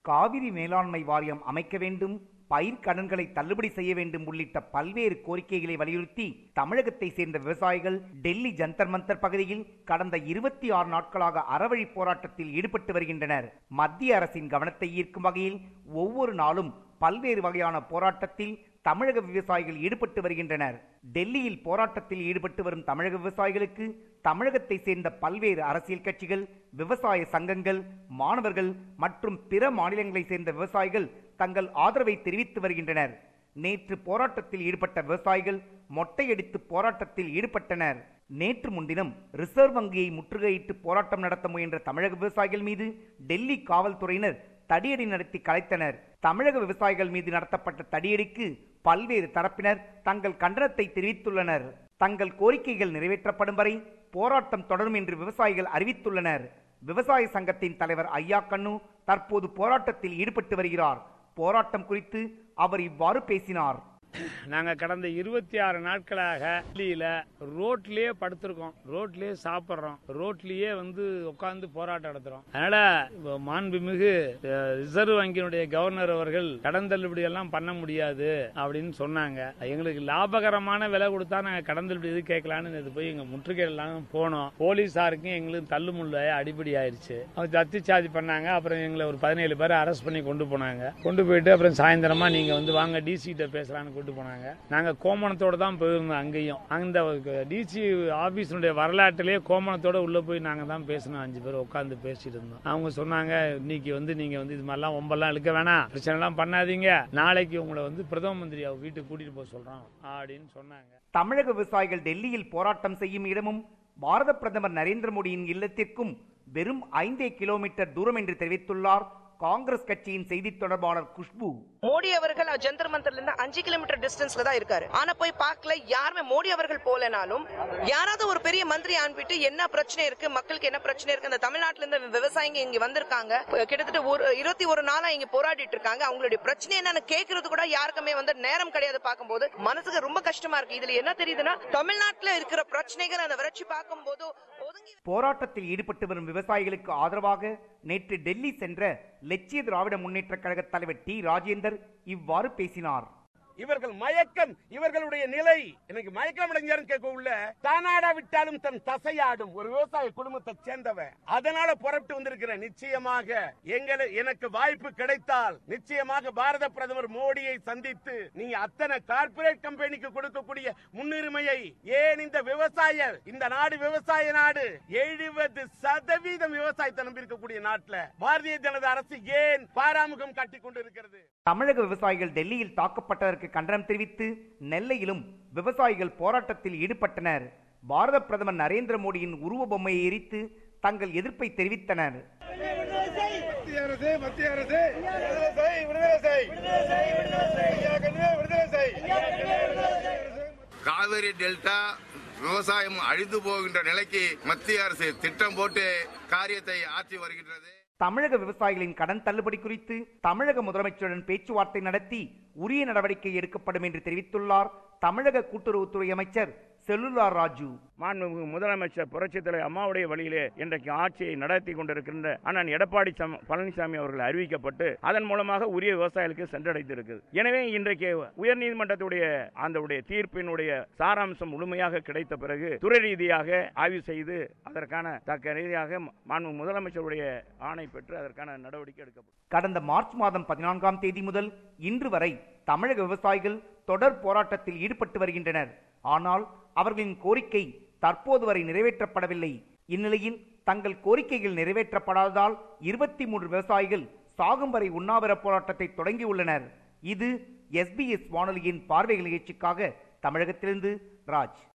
காவிரி மேலாண்மை வாரியம் அமைக்க வேண்டும், பயிர் கடன்களை தள்ளுபடி செய்ய வேண்டும் உள்ளிட்ட பல்வேறு கோரிக்கைகளை வலியுறுத்தி தமிழகத்தை சேர்ந்த விவசாயிகள் டெல்லி ஜந்தர் மந்தர் பகுதியில் கடந்த 26 நாட்களாக அறவழி போராட்டத்தில் ஈடுபட்டு வருகின்றனர். மத்திய அரசின் கவனத்தை ஈர்க்கும் வகையில் ஒவ்வொரு நாளும் பல்வேறு வகையான போராட்டத்தில் தமிழக விவசாயிகள் ஈடுபட்டு வருகின்றனர். டெல்லியில் போராட்டத்தில் ஈடுபட்டு வரும் தமிழக விவசாயிகளுக்கு தமிழகத்தை சேர்ந்த பல்வேறு அரசியல் கட்சிகள், விவசாய சங்கங்கள், மாணவர்கள் மற்றும் பிற மாநிலங்களை சேர்ந்த விவசாயிகள் தங்கள் ஆதரவை தெரிவித்து வருகின்றனர். நேற்று போராட்டத்தில் ஈடுபட்ட விவசாயிகள் மொட்டையடித்து போராட்டத்தில் ஈடுபட்டனர். நேற்று முன்தினம் ரிசர்வ் வங்கியை முற்றுகையிட்டு போராட்டம் நடத்த முயன்ற தமிழக விவசாயிகள் மீது டெல்லி காவல்துறையினர் தடியடி நடத்தி கலைத்தனர். தமிழக விவசாயிகள் மீது நடத்தப்பட்ட தடியடிக்கு பல்வேறு தரப்பினர் தங்கள் கண்டனத்தை தெரிவித்துள்ளனர். தங்கள் கோரிக்கைகள் நிறைவேற்றப்படும் வரை போராட்டம் தொடரும் என்று விவசாயிகள் அறிவித்துள்ளனர். விவசாய சங்கத்தின் தலைவர் ஐயா கண்ணு தற்போது போராட்டத்தில் ஈடுபட்டு வருகிறார். போராட்டம் குறித்து அவர் இவ்வாறு பேசினார். நாங்கள் கடந்த 26 நாட்களாக டெல்லியில் ரோட்லேயே படுத்திருக்கோம், ரோட்லேயே சாப்பிட்றோம், ரோட்லேயே உட்காந்து போராட்டம் நடத்துகிறோம். அதனால் மாண்புமிகு ரிசர்வ் வங்கியினுடைய கவர்னர் அவர்கள் கடன் தள்ளுபடி எல்லாம் பண்ண முடியாது அப்படின்னு சொன்னாங்க. எங்களுக்கு லாபகரமான விலை கொடுத்தா நாங்கள் கடன் தள்ளுபடி எது கேட்கலான்னு இது போய் எங்கள் முற்றுகையெல்லாம் போனோம். போலீஸாருக்கும் எங்களுக்கு தள்ளுமுள்ள அடிப்படை ஆயிடுச்சு. அவங்க அத்திச்சார்ஜ் பண்ணாங்க. அப்புறம் எங்களை ஒரு 17 பேரை அரெஸ்ட் பண்ணி கொண்டு போனாங்க. கொண்டு போயிட்டு அப்புறம் சாயந்தரமா நீங்கள் வாங்க டிசிகிட்ட பேசலான்னு போனாங்க. நாங்க கோமணத்தோட தான் போயிருந்தோம். அங்கேயும் அந்த டிசி ஆபீஸுடைய வரலாற்றிலேயே கோமணத்தோட உள்ள போய் நாங்க தான் பேசணும். 5 பேர் உட்கார்ந்து பேசிட்டு இருந்தோம். அவங்க சொன்னாங்க, இன்னைக்கு நீங்க இது மாதிரிலாம் ஒம்பெல்லாம் இழுக்க வேணாம், பிரச்சனை எல்லாம் பண்ணாதீங்க, நாளைக்கு உங்களை பிரதம மந்திரி அவங்க வீட்டுக்கு கூட்டிட்டு போக சொல்றோம் அப்படின்னு சொன்னாங்க. தமிழக விவசாயிகள் டெல்லியில் போராட்டம் செய்யும் இடமும் பாரத பிரதமர் நரேந்திர மோடியின் இல்லத்திற்கும் வெறும் 5 கிலோமீட்டர் தூரம் என்று தெரிவித்துள்ளார் காங்கிரஸ் கட்சியின் செய்தி தொடர்பாளர் குஷ்பு. மோடி அவர்கள் ஜந்தர் மந்தர்ல இருந்து 5 கிலோமீட்டர் டிஸ்டன்ஸ்ல தான் இருக்காரு. ஆனா போய் பார்க்கல, யாருமே மோடி அவர்கள் போலனாலும் யாராவது ஒரு பெரிய மந்திரி அனுப்பிட்டு என்ன பிரச்சனை இருக்கு, மக்களுக்கு என்ன பிரச்சனை இருக்கு, அந்த தமிழ்நாட்டுல இருந்து விவசாயிங்க இங்க வந்திருக்காங்க, கிட்டத்தட்ட 21 நாளா இங்க போராடிட்டு இருக்காங்க. அவங்களுடைய பிரச்சனை என்னன்னு கேட்கறது கூட யாருக்குமே நேரம் கிடையாது. பார்க்கும்போது மனசுக்கு ரொம்ப கஷ்டமா இருக்கு. இதுல என்ன தெரியுதுன்னா, தமிழ்நாட்டுல இருக்கிற பிரச்சனைகள் அந்த வறட்சி பார்க்கும்போது போராட்டத்தில் ஈடுபட்டு வரும் விவசாயிகளுக்கு ஆதரவாக நேற்று டெல்லி சென்ற லட்சிய திராவிட முன்னேற்ற கழக தலைவர் டி ராஜேந்தர் இவ்வாறு பேசினார். இவர்கள் மயக்கம், இவர்களுடைய நிலை எனக்கு மயக்கம் அடைஞ்சாரும் கேட்க உள்ள தானாடா விட்டாலும் தன் தசையாடும் ஒரு விவசாய குடும்பத்தை சேர்ந்தவன். அதனால புறப்பட்டு வந்திருக்கிற. நிச்சயமாக எனக்கு வாய்ப்பு கிடைத்தால் நிச்சயமாக பாரத பிரதமர் மோடியை சந்தித்து நீங்க அத்தனை கார்பரேட் கம்பெனிக்கு கொடுக்கக்கூடிய முன்னுரிமையை ஏன் இந்த நாடு விவசாய நாடு 70% விவசாயத்தை நம்பியிருக்கக்கூடிய நாட்டில் பாரதிய ஜனதா அரசு ஏன் பாராமுகம் காட்டிக் கொண்டிருக்கிறது? தமிழக விவசாயிகள் டெல்லியில் தாக்கப்பட்டதற்கு கண்டனம் தெரிவித்து நெல்லையிலும் விவசாயிகள் போராட்டத்தில் ஈடுபட்டனர். பாரத பிரதமர் நரேந்திர மோடியின் உருவ பொம்மையை எரித்து தங்கள் எதிர்ப்பை தெரிவித்தனர். காவிரி டெல்டா விவசாயம் அழிந்து போகின்ற நிலைக்கு மத்திய அரசு திட்டம் போட்டு காரியத்தை ஆற்றி வருகின்றது. தமிழக விவசாயிகளின் கடன் தள்ளுபடி குறித்து தமிழக முதலமைச்சருடன் பேச்சுவார்த்தை நடத்தி உரிய நடவடிக்கை எடுக்கப்படும் என்று தெரிவித்துள்ளார் தமிழக கூட்டுறவுத்துறை அமைச்சர் செல்லுலார் ராஜு. மாண்புமிகு முதலமைச்சர் புரட்சித் தலைவர் அம்மாவுடைய வழியிலே இன்றைக்கு ஆட்சியை நடத்தி கொண்டிருக்கின்ற அண்ணன் எடப்பாடி பழனிசாமி அவர்கள் அறிவிக்கப்பட்டு அதன் மூலமாக உரிய விவசாயிகளுக்கு சென்றடைந்திருக்கிறது. எனவே இன்றைக்கு உயர்நீதிமன்றத்துடைய அந்த தீர்ப்பினுடைய சாராம்சம் முழுமையாக கிடைத்த பிறகு துறை ரீதியாக ஆய்வு செய்து அதற்கான தக்க ரீதியாக மாண்புமிகு முதலமைச்சருடைய ஆணை பெற்று அதற்கான நடவடிக்கை எடுக்கப்படும். கடந்த மார்ச் மாதம் 14ஆம் தேதி முதல் இன்று வரை தமிழக விவசாயிகள் தொடர் போராட்டத்தில் ஈடுபட்டு வருகின்றனர். ஆனால் அவர்களின் கோரிக்கை தற்போது வரை நிறைவேற்றப்படவில்லை. இந்நிலையில் தங்கள் கோரிக்கைகள் நிறைவேற்றப்படாததால் 23 விவசாயிகள் சாகும் வரை உண்ணாவிர போராட்டத்தை தொடங்கியுள்ளனர். இது SBS வானொலியின் பார்வைகள் நிகழ்ச்சிக்காக தமிழகத்திலிருந்து ராஜ்.